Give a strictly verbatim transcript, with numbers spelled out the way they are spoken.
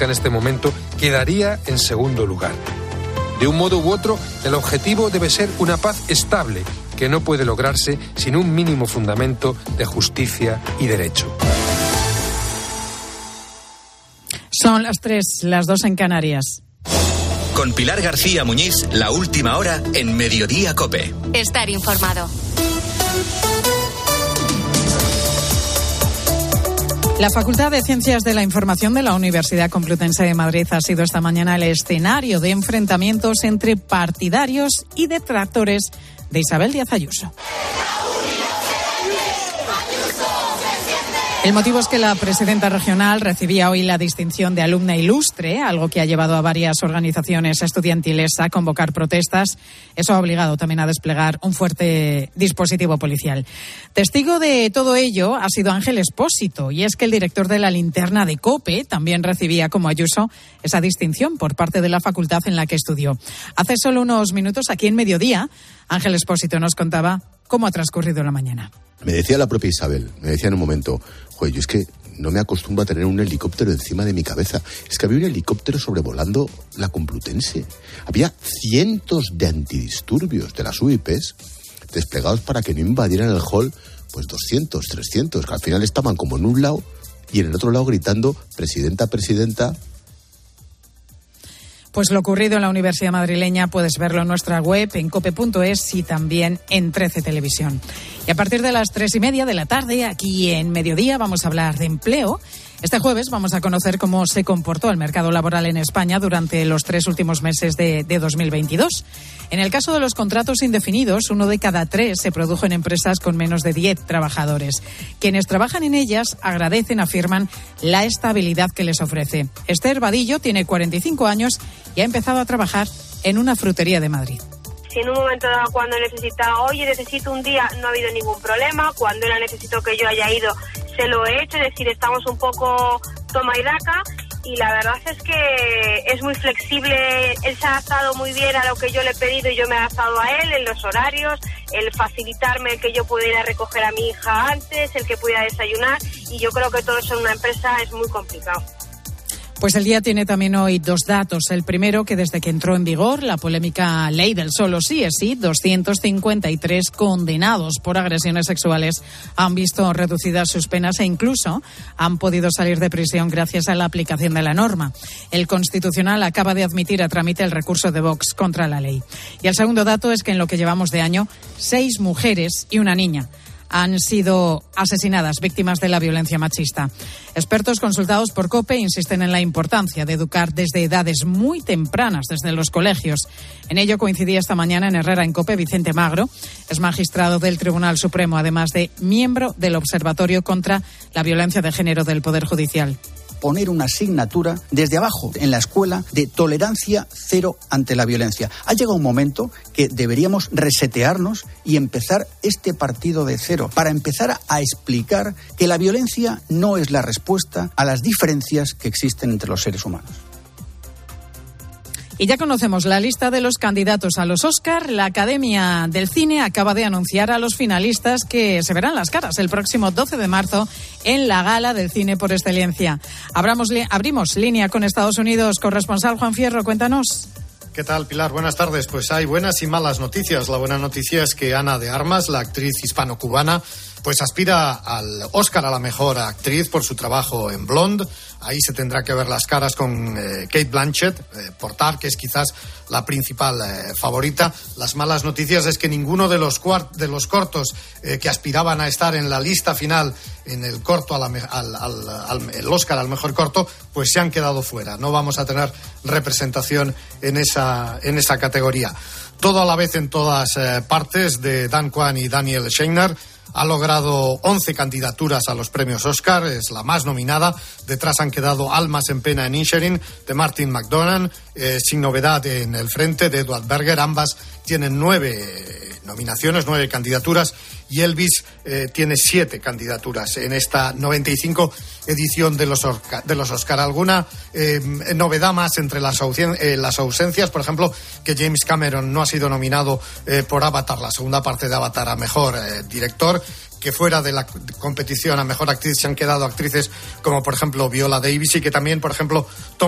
produzca en este momento, quedaría en segundo lugar. De un modo u otro, el objetivo debe ser una paz estable, que no puede lograrse sin un mínimo fundamento de justicia y derecho. Son las tres, las dos en Canarias. Con Pilar García Muñiz, la última hora en Mediodía COPE. Estar informado. La Facultad de Ciencias de la Información de la Universidad Complutense de Madrid ha sido esta mañana el escenario de enfrentamientos entre partidarios y detractores de Isabel Díaz Ayuso. El motivo es que la presidenta regional recibía hoy la distinción de alumna ilustre, algo que ha llevado a varias organizaciones estudiantiles a convocar protestas. Eso ha obligado también a desplegar un fuerte dispositivo policial. Testigo de todo ello ha sido Ángel Expósito, y es que el director de la Linterna de COPE también recibía, como Ayuso, esa distinción por parte de la facultad en la que estudió. Hace solo unos minutos, aquí en Mediodía, Ángel Expósito nos contaba cómo ha transcurrido la mañana. Me decía la propia Isabel, me decía en un momento, joder, yo es que no me acostumbro a tener un helicóptero encima de mi cabeza. Es que había un helicóptero sobrevolando la Complutense. Había cientos de antidisturbios de las U I Pes desplegados para que no invadieran el hall, pues doscientos, trescientos, que al final estaban como en un lado y en el otro lado gritando, presidenta, presidenta. Pues lo ocurrido en la Universidad Madrileña puedes verlo en nuestra web, en cope punto es y también en trece Televisión. Y a partir de las tres y media de la tarde, aquí en Mediodía, vamos a hablar de empleo. Este jueves vamos a conocer cómo se comportó el mercado laboral en España durante los tres últimos meses de, de dos mil veintidós. En el caso de los contratos indefinidos, uno de cada tres se produjo en empresas con menos de diez trabajadores. Quienes trabajan en ellas agradecen, afirman, la estabilidad que les ofrece. Esther Vadillo tiene cuarenta y cinco años y ha empezado a trabajar en una frutería de Madrid. Si en un momento dado, cuando necesitaba, oye, necesito un día, no ha habido ningún problema. Cuando era necesito que yo haya ido, se lo he hecho. Es decir, estamos un poco toma y daca. Y la verdad es que es muy flexible. Él se ha adaptado muy bien a lo que yo le he pedido y yo me he adaptado a él en los horarios, el facilitarme el que yo pudiera recoger a mi hija antes, el que pudiera desayunar. Y yo creo que todo eso en una empresa es muy complicado. Pues el día tiene también hoy dos datos. El primero, que desde que entró en vigor la polémica ley del solo sí es sí, doscientos cincuenta y tres condenados por agresiones sexuales han visto reducidas sus penas e incluso han podido salir de prisión gracias a la aplicación de la norma. El Constitucional acaba de admitir a trámite el recurso de Vox contra la ley. Y el segundo dato es que en lo que llevamos de año, seis mujeres y una niña han sido asesinadas, víctimas de la violencia machista. Expertos consultados por COPE insisten en la importancia de educar desde edades muy tempranas, desde los colegios. En ello coincidía esta mañana en Herrera en COPE Vicente Magro, es magistrado del Tribunal Supremo, además de miembro del Observatorio contra la Violencia de Género del Poder Judicial. Poner una asignatura desde abajo en la escuela de tolerancia cero ante la violencia. Ha llegado un momento que deberíamos resetearnos y empezar este partido de cero para empezar a explicar que la violencia no es la respuesta a las diferencias que existen entre los seres humanos. Y ya conocemos la lista de los candidatos a los Oscar. La Academia del Cine acaba de anunciar a los finalistas que se verán las caras el próximo doce de marzo en la Gala del Cine por Excelencia. Abramos, abrimos línea con Estados Unidos. Corresponsal Juan Fierro, cuéntanos. ¿Qué tal, Pilar? Buenas tardes. Pues hay buenas y malas noticias. La buena noticia es que Ana de Armas, la actriz hispano-cubana, pues aspira al Oscar a la mejor actriz por su trabajo en Blonde. Ahí se tendrá que ver las caras con eh, Cate Blanchett, eh, por Tar, que es quizás la principal eh, favorita. Las malas noticias es que ninguno de los, cuart- de los cortos eh, que aspiraban a estar en la lista final en el corto a la me- al, al, al el Oscar al mejor corto, pues se han quedado fuera. No vamos a tener representación en esa, en esa categoría. Todo a la vez en todas eh, partes de Dan Kwan y Daniel Scheinert. Ha logrado once candidaturas a los premios Oscar, es la más nominada. Detrás han quedado Almas en pena en Inisherin, de Martin McDonagh, eh, Sin novedad en el frente, de Edward Berger. Ambas tienen nueve nominaciones, nueve candidaturas, y Elvis eh, tiene siete candidaturas en esta noventa y cinco edición de los, Orca, de los Oscar. Alguna eh, novedad más entre las, ausen- eh, las ausencias, por ejemplo, que James Cameron no ha sido nominado eh, por Avatar, la segunda parte de Avatar, a mejor eh, director, que fuera de la competición a mejor actriz se han quedado actrices como, por ejemplo, Viola Davis, y que también, por ejemplo, Tom